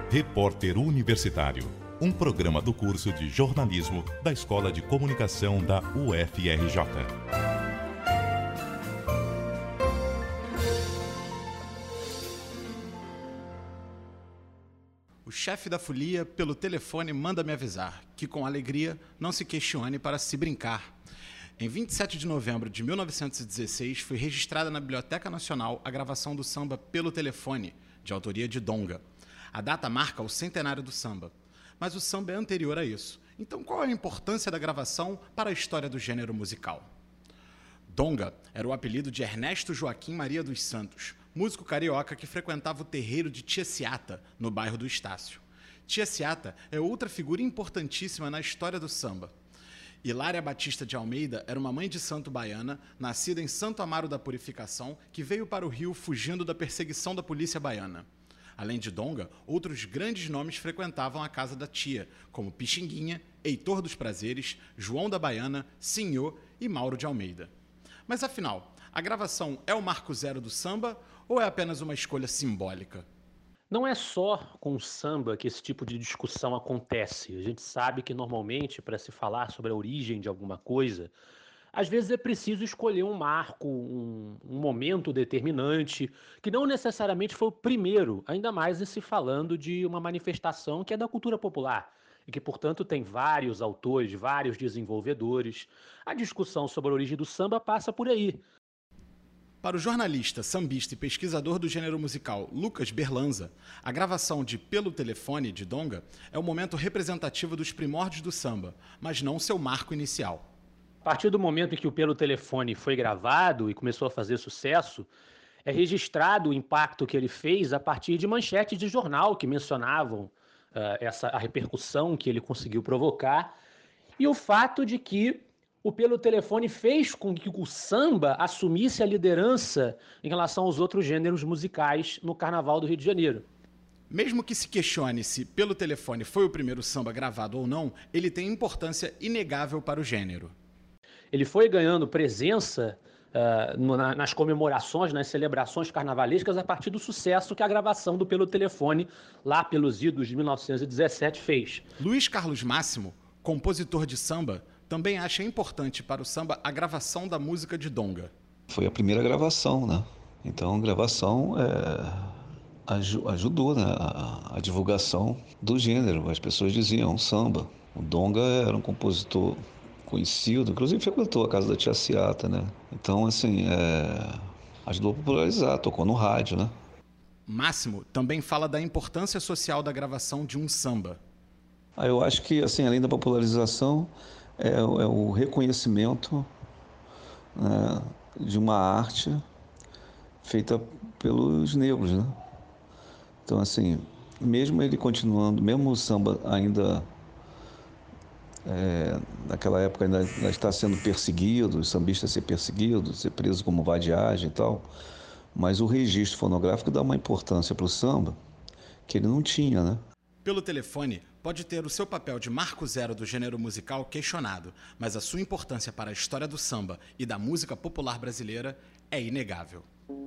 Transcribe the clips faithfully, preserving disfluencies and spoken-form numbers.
Repórter Universitário, um programa do curso de jornalismo da Escola de Comunicação da U F R J. O chefe da folia, pelo telefone, manda me avisar que, com alegria, não se questione para se brincar. Em vinte e sete de novembro de mil novecentos e dezesseis, foi registrada na Biblioteca Nacional a gravação do samba Pelo Telefone, de autoria de Donga. A data marca o centenário do samba. Mas o samba é anterior a isso. Então, qual é a importância da gravação para a história do gênero musical? Donga era o apelido de Ernesto Joaquim Maria dos Santos, músico carioca que frequentava o terreiro de Tia Ciata, no bairro do Estácio. Tia Ciata é outra figura importantíssima na história do samba. Hilária Batista de Almeida era uma mãe de santo baiana, nascida em Santo Amaro da Purificação, que veio para o Rio fugindo da perseguição da polícia baiana. Além de Donga, outros grandes nomes frequentavam a casa da tia, como Pixinguinha, Heitor dos Prazeres, João da Baiana, Sinhô e Mauro de Almeida. Mas afinal, a gravação é o marco zero do samba ou é apenas uma escolha simbólica? Não é só com o samba que esse tipo de discussão acontece. A gente sabe que normalmente, para se falar sobre a origem de alguma coisa, às vezes é preciso escolher um marco, um, um momento determinante, que não necessariamente foi o primeiro, ainda mais se falando de uma manifestação que é da cultura popular e que, portanto, tem vários autores, vários desenvolvedores. A discussão sobre a origem do samba passa por aí. Para o jornalista, sambista e pesquisador do gênero musical Lucas Berlanza, a gravação de Pelo Telefone, de Donga, é o momento representativo dos primórdios do samba, mas não seu marco inicial. A partir do momento em que o Pelo Telefone foi gravado e começou a fazer sucesso, é registrado o impacto que ele fez a partir de manchetes de jornal que mencionavam uh, essa, a repercussão que ele conseguiu provocar e o fato de que o Pelo Telefone fez com que o samba assumisse a liderança em relação aos outros gêneros musicais no Carnaval do Rio de Janeiro. Mesmo que se questione se Pelo Telefone foi o primeiro samba gravado ou não, ele tem importância inegável para o gênero. Ele foi ganhando presença uh, no, na, nas comemorações, nas celebrações carnavalescas a partir do sucesso que a gravação do Pelo Telefone, lá pelos idos de mil novecentos e dezessete, fez. Luiz Carlos Máximo, compositor de samba, também acha importante para o samba a gravação da música de Donga. Foi a primeira gravação, né? Então a gravação é, aj- ajudou, né? a, a divulgação do gênero. As pessoas diziam samba. O Donga era um compositor conhecido, inclusive frequentou a casa da Tia Ciata, né? Então, assim, é, ajudou a popularizar, tocou no rádio, né? Máximo também fala da importância social da gravação de um samba. Ah, eu acho que, assim, além da popularização, é, é o reconhecimento, né, de uma arte feita pelos negros, né? Então, assim, mesmo ele continuando, mesmo o samba ainda É, naquela época ainda, ainda está sendo perseguido, o sambista ser perseguido, ser preso como vadiagem e tal, mas o registro fonográfico dá uma importância para o samba que ele não tinha, né? Pelo Telefone pode ter o seu papel de marco zero do gênero musical questionado, mas a sua importância para a história do samba e da música popular brasileira é inegável.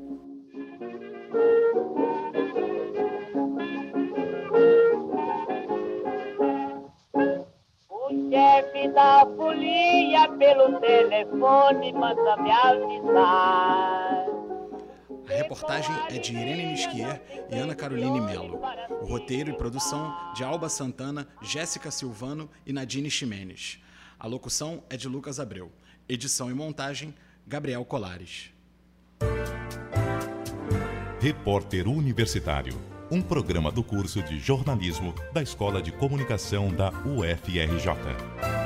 Chefe da folia, pelo telefone, manda me avisar. A reportagem é de Irene Nisquier e Ana Caroline Melo. O roteiro e produção de Alba Santana, Jéssica Silvano e Nadine Ximenes. A locução é de Lucas Abreu. Edição e montagem, Gabriel Colares. Repórter Universitário, um programa do curso de jornalismo da Escola de Comunicação da U F R J.